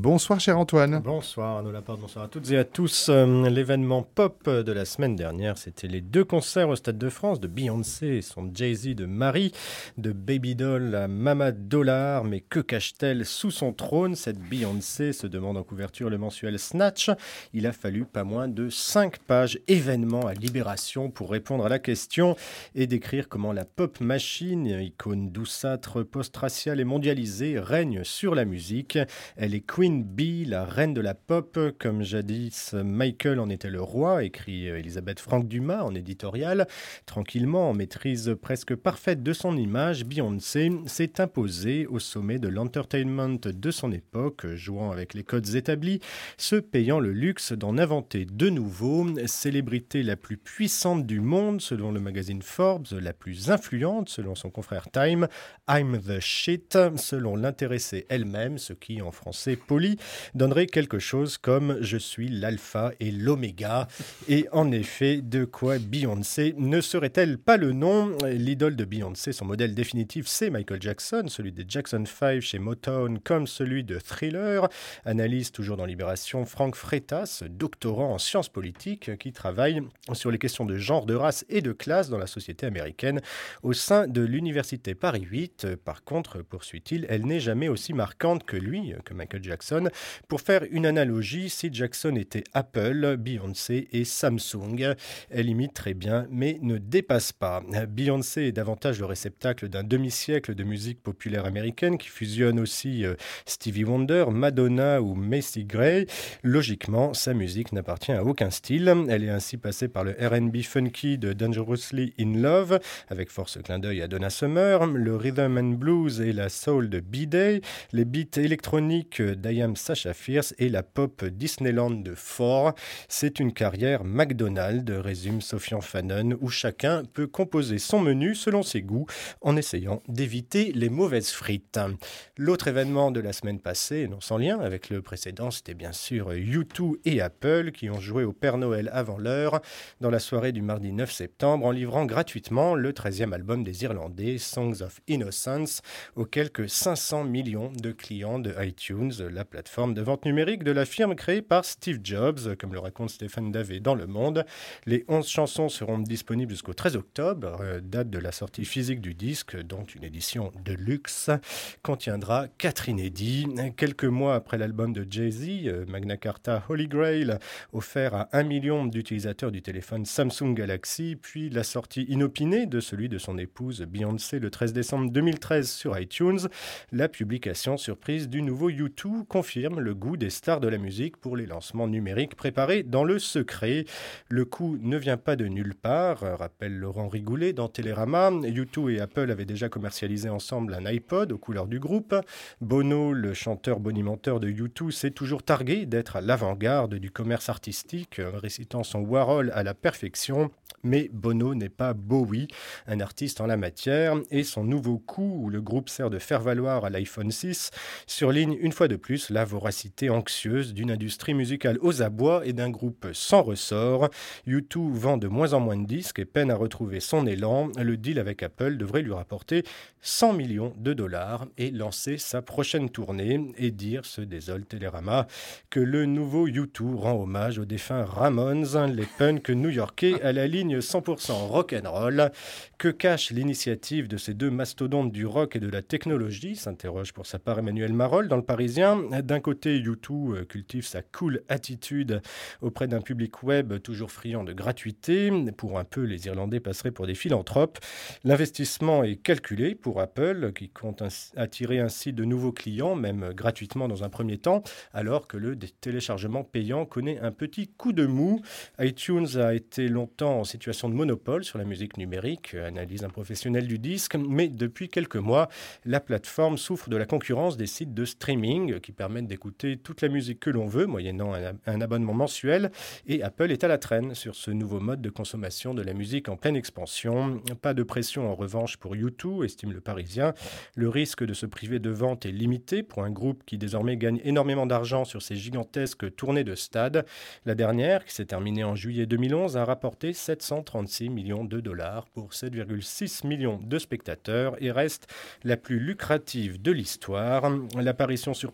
Bonsoir cher Antoine. Bonsoir Arnaud Laporte, bonsoir à toutes et à tous. L'événement pop de la semaine dernière, c'était les 2 concerts au Stade de France de Beyoncé et son Jay-Z de Marie, de Baby Doll à Mama Dollar. Mais que cache-t-elle sous son trône, cette Beyoncé, se demande en couverture le mensuel Snatch. Il a fallu pas moins de 5 pages événements à Libération pour répondre à la question et décrire comment la pop machine, icône douceâtre, post-raciale et mondialisée, règne sur la musique. Elle est Queen Bee, la reine de la pop, comme jadis Michael en était le roi, écrit Elisabeth Franck Dumas en éditorial. Tranquillement, en maîtrise presque parfaite de son image, Beyoncé s'est imposée au sommet de l'entertainment de son époque, jouant avec les codes établis, se payant le luxe d'en inventer de nouveaux. Célébrité la plus puissante du monde, selon le magazine Forbes, la plus influente, selon son confrère Time, I'm the shit, selon l'intéressée elle-même, ce qui, en français poli, donnerait quelque chose comme « Je suis l'alpha et l'oméga ». Et en effet, de quoi Beyoncé ne serait-elle pas le nom ? L'idole de Beyoncé, son modèle définitif, c'est Michael Jackson, celui des Jackson 5 chez Motown comme celui de Thriller. Analyse toujours dans Libération, Franck Freitas, doctorant en sciences politiques, qui travaille sur les questions de genre, de race et de classe dans la société américaine au sein de l'université Paris 8. Par contre, poursuit-il, elle n'est jamais aussi marquante que lui, que Michael Jackson. Pour faire une analogie, si Jackson était Apple, Beyoncé est Samsung. Elle imite très bien, mais ne dépasse pas. Beyoncé est davantage le réceptacle d'un demi-siècle de musique populaire américaine qui fusionne aussi Stevie Wonder, Madonna ou Macy Gray. Logiquement, sa musique n'appartient à aucun style. Elle est ainsi passée par le R&B funky de Dangerously in Love, avec force clin d'œil à Donna Summer, le rhythm and blues et la soul de B-Day, les beats électroniques d'I Am Sasha Fierce et la pop Disneyland de Ford. C'est une carrière McDonald's, résume Sofian Fanon, où chacun peut composer son menu selon ses goûts en essayant d'éviter les mauvaises frites. L'autre événement de la semaine passée, non sans lien avec le précédent, c'était bien sûr U2 et Apple qui ont joué au Père Noël avant l'heure dans la soirée du mardi 9 septembre en livrant gratuitement le 13e album des Irlandais, Songs of Innocence, aux quelques 500 millions de clients de iTunes, la plateforme de vente numérique de la firme créée par Steve Jobs, comme le raconte Stéphane Davé dans Le Monde. Les 11 chansons seront disponibles jusqu'au 13 octobre, date de la sortie physique du disque, dont une édition de luxe contiendra 4 inédits. Quelques mois après l'album de Jay-Z, Magna Carta Holy Grail, offert à 1 million d'utilisateurs du téléphone Samsung Galaxy, puis la sortie inopinée de celui de son épouse Beyoncé le 13 décembre 2013 sur iTunes, la publication surprise du nouveau U2 confirme le goût des stars de la musique pour les lancements numériques préparés dans le secret. Le coup ne vient pas de nulle part, rappelle Laurent Rigoulet dans Télérama. U2 et Apple avaient déjà commercialisé ensemble un iPod aux couleurs du groupe. Bono, le chanteur bonimenteur de U2, s'est toujours targué d'être à l'avant-garde du commerce artistique, récitant son Warhol à la perfection. Mais Bono n'est pas Bowie, un artiste en la matière, et son nouveau coup, où le groupe sert de faire-valoir à l'iPhone 6, surligne une fois de plus la voracité anxieuse d'une industrie musicale aux abois et d'un groupe sans ressort. U2 vend de moins en moins de disques et peine à retrouver son élan. Le deal avec Apple devrait lui rapporter 100 millions de dollars et lancer sa prochaine tournée. Et dire, se désole Télérama, que le nouveau U2 rend hommage aux défunts Ramones, les punks new-yorkais à la ligne 100% rock'n'roll. Que cache l'initiative de ces deux mastodontes du rock et de la technologie, s'interroge pour sa part Emmanuel Marolle dans Le Parisien. D'un côté, U2 cultive sa cool attitude auprès d'un public web toujours friand de gratuité. Pour un peu, les Irlandais passeraient pour des philanthropes. L'investissement est calculé pour Apple, qui compte attirer ainsi de nouveaux clients, même gratuitement dans un premier temps, alors que le téléchargement payant connaît un petit coup de mou. iTunes a été longtemps en situation de monopole sur la musique numérique, analyse un professionnel du disque, mais depuis quelques mois, la plateforme souffre de la concurrence des sites de streaming qui permettent d'écouter toute la musique que l'on veut, moyennant un abonnement mensuel, et Apple est à la traîne sur ce nouveau mode de consommation de la musique en pleine expansion. Pas de pression en revanche pour U2, estime Le Parisien. Le risque de se priver de vente est limité pour un groupe qui désormais gagne énormément d'argent sur ses gigantesques tournées de stade. La dernière, qui s'est terminée en juillet 2011, a rapporté 736 millions de dollars pour 7,6 millions de spectateurs et reste la plus lucrative de l'histoire. L'apparition surprise mais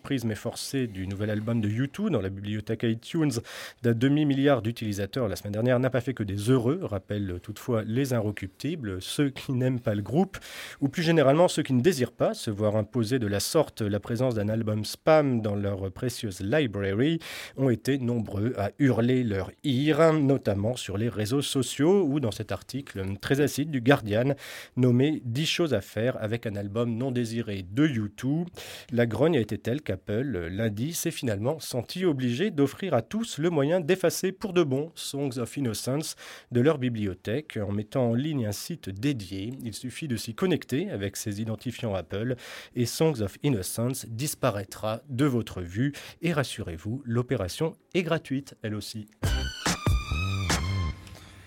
forcé du nouvel album de U2 dans la bibliothèque iTunes d'un demi-milliard d'utilisateurs la semaine dernière n'a pas fait que des heureux, rappellent toutefois les inrecuptibles, ceux qui n'aiment pas le groupe, ou plus généralement ceux qui ne désirent pas se voir imposer de la sorte la présence d'un album spam dans leur précieuse library, ont été nombreux à hurler leur ire, notamment sur les réseaux sociaux ou dans cet article très acide du Guardian nommé 10 choses à faire avec un album non désiré de U2. La grogne a été telle qu'Apple, lundi, s'est finalement senti obligé d'offrir à tous le moyen d'effacer pour de bon Songs of Innocence de leur bibliothèque en mettant en ligne un site dédié. Il suffit de s'y connecter avec ses identifiants Apple et Songs of Innocence disparaîtra de votre vue. Et rassurez-vous, l'opération est gratuite, elle aussi.